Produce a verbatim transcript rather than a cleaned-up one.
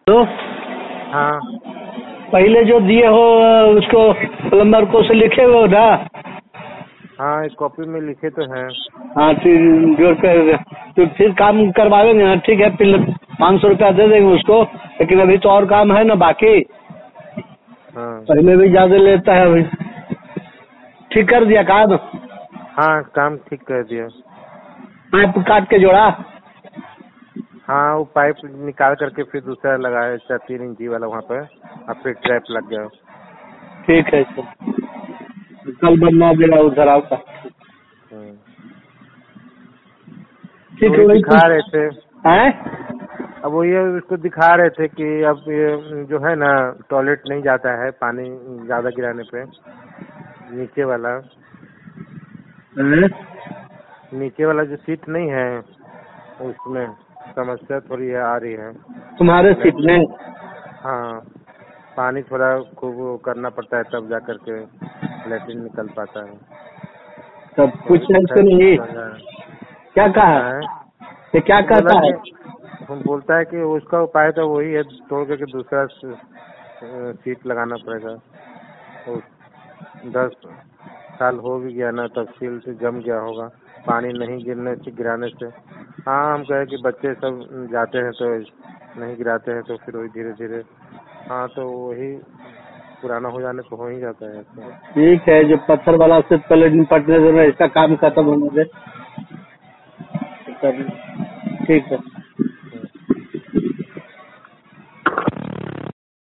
तो हाँ पहले जो दिए हो उसको प्लम्बर को से लिखे हुए हो ना? हाँ, एक कॉपी में लिखे तो हैं। हाँ फिर जोड़ कर तो फिर काम करवाएंगे ना। ठीक है, फिर पाँच सौ रुपया दे देंगे उसको, लेकिन अभी तो और काम है ना बाकी। हाँ पहले भी ज्यादा लेता है अभी। ठीक कर दिया काम? हाँ, काम ठीक कर दिया। पाइप काट के जोड़ा? हाँ, वो पाइप निकाल करके फिर दूसरा लगाया, चार तीन इंची वाला वहाँ पे, और फिर ट्रैप लग गया। ठीक है सर, कल बनवा देगा उधर आपका। हम्म। ठीक तो है, वही वही दिखा रहे थे। हैं? अब वो ये उसको दिखा रहे थे कि अब ये जो है ना, टॉयलेट नहीं जाता है पानी ज्यादा गिराने पे, नीचे वाला हैं? नीचे वाला जो सीट नहीं है उसमें समस्या थोड़ी है, आ रही है। तुम्हारे सीट में? हाँ, पानी थोड़ा खूब करना पड़ता है तब जा करके लेटरिन निकल पाता है। तब तो कुछ वही तो नहीं? क्या कहा है, ये, क्या वो बोला कहता है? कि हम बोलता है कि उसका उपाय तो वही है, तोड़ करके दूसरा सीट लगाना पड़ेगा। तो दस साल हो भी गया ना, तब सील से जम गया होगा पानी नहीं गिरने से, गिराने से। हाँ, हम कहे कि बच्चे सब जाते हैं तो नहीं गिराते हैं, तो फिर वही धीरे धीरे, हाँ तो वही पुराना हो जाने को हो ही जाता है ऐसे। ठीक है, जो पत्थर वाला से पहले निपटने देना, इसका काम खत्म होने दे। ठीक है।